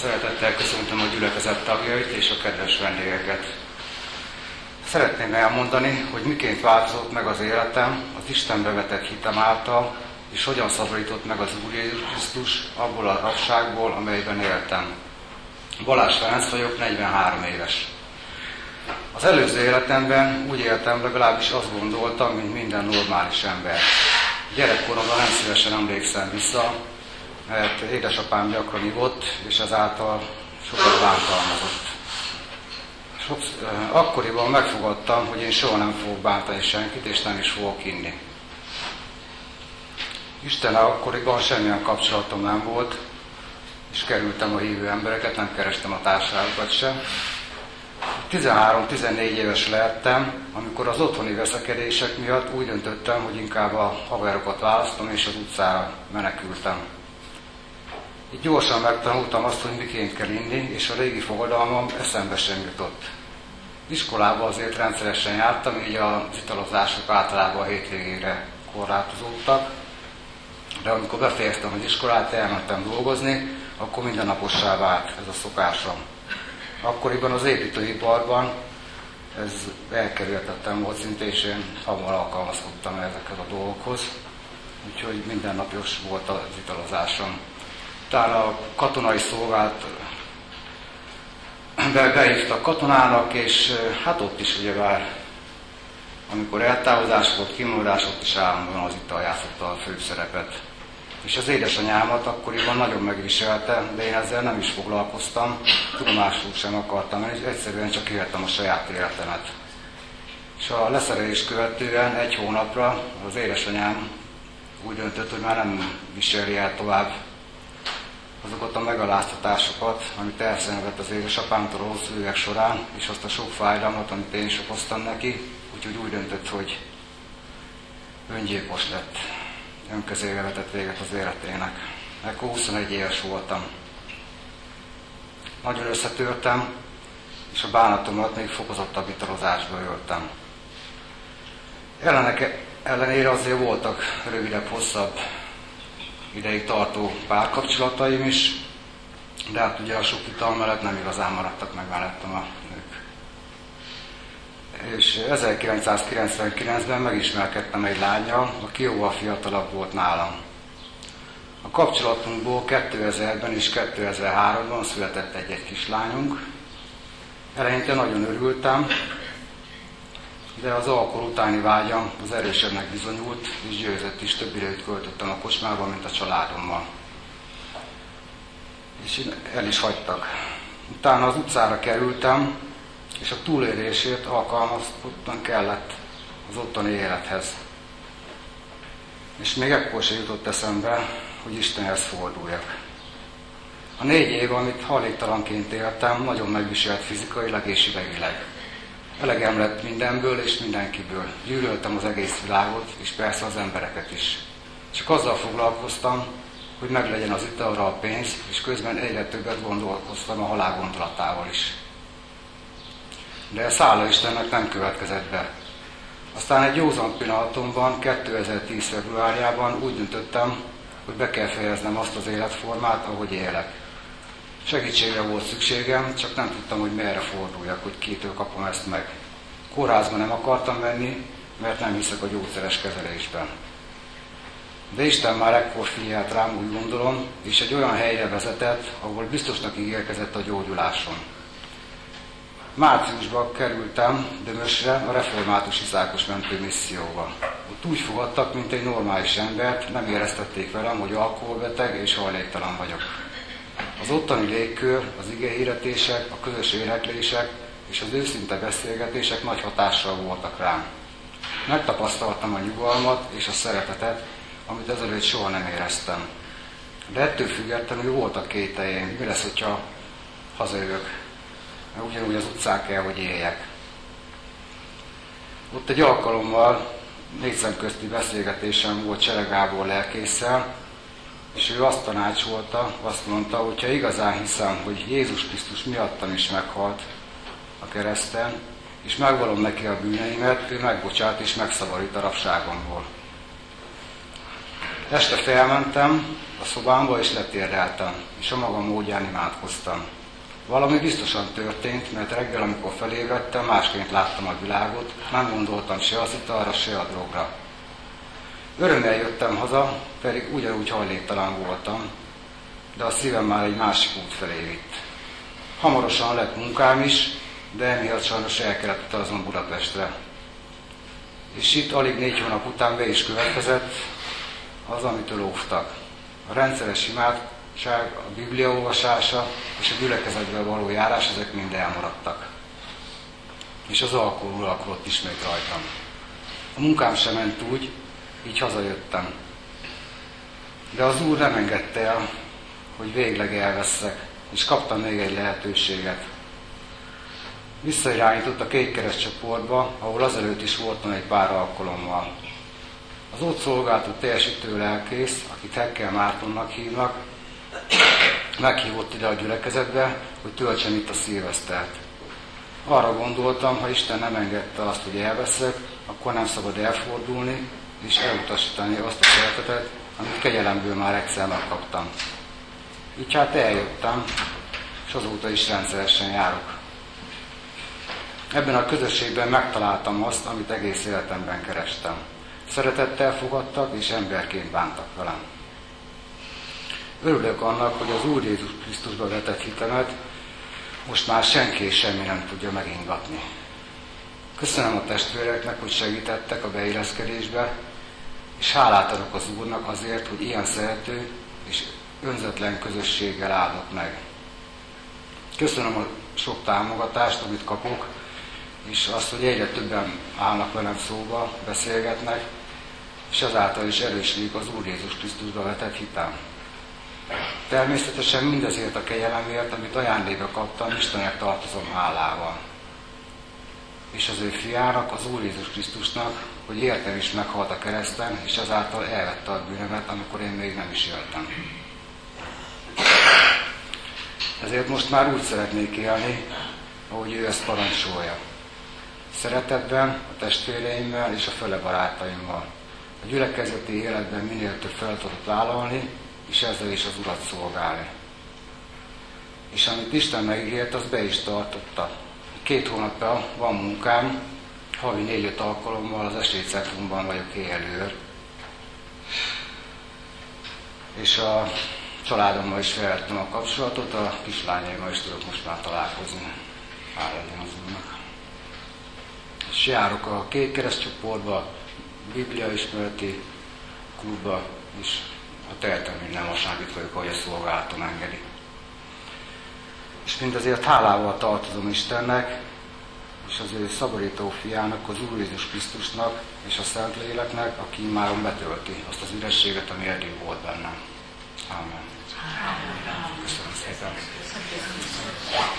Szeretettel köszöntöm a gyülekezet tagjait és a kedves vendégeket. Szeretném elmondani, hogy miként változott meg az életem az Istenbe vetett hitem által, és hogyan szabadított meg az Úr Jézus Krisztus abból a rabságból, amelyben éltem. Balázs Ferenc vagyok, 43 éves. Az előző életemben úgy éltem, legalábbis azt gondoltam, mint minden normális ember. Gyerekkoromban nem szívesen emlékszem vissza, mert édesapám gyakran ivott, és ezáltal sokat bántalmazott. Akkoriban megfogadtam, hogy én soha nem fogok bántani senkit, és nem is fogok inni. Istennel akkoriban semmilyen kapcsolatom nem volt, és kerültem a hívő embereket, nem kerestem a társaságokat sem. 13-14 éves lettem, amikor az otthoni veszekedések miatt úgy döntöttem, hogy inkább a haverokat választom, és az utcára menekültem. Így gyorsan megtanultam azt, hogy miként kell inni, és a régi fogadalmam eszembe sem jutott. Iskolába azért rendszeresen jártam, így az italozások általában a hétvégére korlátozódtak, de amikor befejeztem az iskolát, elmentem dolgozni, akkor mindennapossá vált ez a szokásom. Akkoriban az építőiparban ez elkerülhetetlen volt szinte, és én hamar alkalmazkodtam ezekhez a dolgokhoz, úgyhogy mindennapos volt az italozásom. Utána a katonai szolgált beírtak katonának, és hát ott is ugyebár, amikor eltávozás volt, kimondás, ott is állandóan az ital játszotta a főszerepet. És az édesanyámat akkoriban nagyon megviselte, de én ezzel nem is foglalkoztam, tudomásul sem akartam, én egyszerűen csak éltem a saját életemet. És a leszerelést követően egy hónapra az édesanyám úgy döntött, hogy már nem viseli el tovább azokat a megaláztatásokat, amit elszenvedett az édesapámtól a hosszú évek során, és azt a sok fájdalmat, amit én is okoztam neki, úgyhogy úgy döntött, hogy öngyilkos lett. Önkezével vetett véget az életének. Ekkor 21 éves voltam. Nagyon összetörtem, és a bánatomat még fokozottabb italozásba öltem. Ellenére azért voltak rövidebb, hosszabb ideig tartó párkapcsolataim is, de hát ugye a sok ital mellett nem igazán maradtak meg mellettem a nők. És 1999-ben megismerkedtem egy lánnyal, aki jóval fiatalabb volt nálam. A kapcsolatunkból 2000-ben és 2003-ban született egy kislányunk. Eleinte nagyon örültem, de az alkohol utáni vágyam az erősebbnek bizonyult, és győzött is, több időt költöttem a kocsmában, mint a családommal. És el is hagytak. Utána az utcára kerültem, és a túlélésért alkalmazkodtan kellett az ottani élethez. És még ekkor se jutott eszembe, hogy Istenhez forduljak. A 4 év, amit hajléktalanként éltem, nagyon megviselt fizikailag és idegileg. Elegem lett mindenből és mindenkiből. Gyűlöltem az egész világot, és persze az embereket is. Csak azzal foglalkoztam, hogy meglegyen az italra a pénz, és közben egyre többet gondolkoztam a halál gondolatával is. De ez hála Istennek nem következett be. Aztán egy józan pillanatomban, 2010. februárjában úgy döntöttem, hogy be kell fejeznem azt az életformát, ahogy élek. Segítségre volt szükségem, csak nem tudtam, hogy merre forduljak, hogy kitől kapom ezt meg. Kórházba nem akartam menni, mert nem hiszek a gyógyszeres kezelésben. De Isten már ekkor figyelt rám, úgy gondolom, és egy olyan helyre vezetett, ahol biztosnak ígérkezett a gyógyulásom. Márciusban kerültem Dömösre a református iszákos mentőmisszióba. Ott úgy fogadtak, mint egy normális embert, nem éreztették velem, hogy alkoholbeteg és hajléktalan vagyok. Az ottani légkör, az igehirdetések, a közös éneklések és az őszinte beszélgetések nagy hatással voltak rám. Megtapasztaltam a nyugalmat és a szeretetet, amit ezelőtt soha nem éreztem. De ettől függetlenül voltak kételjeim, mi lesz, hogyha hazajövök, mert ugyanúgy az utcán kell, hogy éljek. Ott egy alkalommal 4 szemközti beszélgetésem volt Csere Gábor lelkésszel, és ő azt tanácsolta, azt mondta, hogy ha igazán hiszem, hogy Jézus Krisztus miattam is meghalt a kereszten, és megvalom neki a bűneimet, ő megbocsát és megszabadít a rabságomból. Este felmentem a szobámba és letérdeltem, és a magam módján imádkoztam. Valami biztosan történt, mert reggel, amikor felébredtem, másként láttam a világot, nem gondoltam se az italra, se a drogra. Örömmel jöttem haza, pedig ugyanúgy hajléktalan voltam, de a szívem már egy másik út felé vitt. Hamarosan lett munkám is, de emiatt sajnos el kellett utaznom Budapestre. És itt alig 4 hónap után be is következett az, amitől óvtak. A rendszeres imádság, a Biblia olvasása és a gyülekezetbe való járás, ezek mind elmaradtak. És az alkohol uralkodott ismét rajtam. A munkám sem ment úgy, így hazajöttem. De az Úr nem engedte el, hogy végleg elveszek, és kaptam még egy lehetőséget. Visszairányított a Kékkereszt csoportba, ahol azelőtt is voltam egy pár alkalommal. Az ott szolgáltó teljesítő lelkész, akit Hekkel Mártonnak hívnak, meghívott ide a gyülekezetbe, hogy töltsem itt a szilvesztert. Arra gondoltam, ha Isten nem engedte azt, hogy elveszek, akkor nem szabad elfordulni, és elutasítani azt a szeretetet, amit kegyelemből már egyszer megkaptam. Így hát eljöttem, és azóta is rendszeresen járok. Ebben a közösségben megtaláltam azt, amit egész életemben kerestem. Szeretettel fogadtak, és emberként bántak velem. Örülök annak, hogy az Úr Jézus Krisztusba vetett hitemet most már senki és semmi nem tudja megingatni. Köszönöm a testvéreknek, hogy segítettek a beilleszkedésbe, és hálát adok az Úrnak azért, hogy ilyen szerető és önzetlen közösséggel áldott meg. Köszönöm a sok támogatást, amit kapok, és azt, hogy egyre többen állnak velem szóba, beszélgetnek, és ezáltal is erősödik az Úr Jézus Krisztusba vetett hitem. Természetesen mindezért a kegyelemért, amit ajándékba kaptam, Istennek tartozom hálával. És az ő fiának, az Úr Jézus Krisztusnak, hogy értem is meghalt a kereszten, és ezáltal elvette a bűnömet, amikor én még nem is éltem. Ezért most már úgy szeretnék élni, ahogy ő ezt parancsolja. Szeretetben, a testvéreimmel és a fele barátaimmal. A gyülekezeti életben minél több feladatot vállalni, és ezzel is az Urat szolgálni. És amit Isten megígért, az be is tartotta. 2 hónapja van munkám, havi 4-5 alkalommal az esélycentrumban vagyok éjjelőr. És a családommal is felvettem a kapcsolatot, a kislányaimmal is tudok most már találkozni. Hála legyen az Úrnak. És járok a Kékkereszt csoportba, Biblia ismereti klubba, és a tehetem minden vasárnap itt vagyok, ahogy a szolgálatom engedi. És mindezért hálával tartozom Istennek, és az ő szabadító fiának, az Úr Jézus Krisztusnak és a Szentléleknek, aki immáron betölti azt az ürességet, ami eddig volt bennem. Amen. Köszönöm szépen.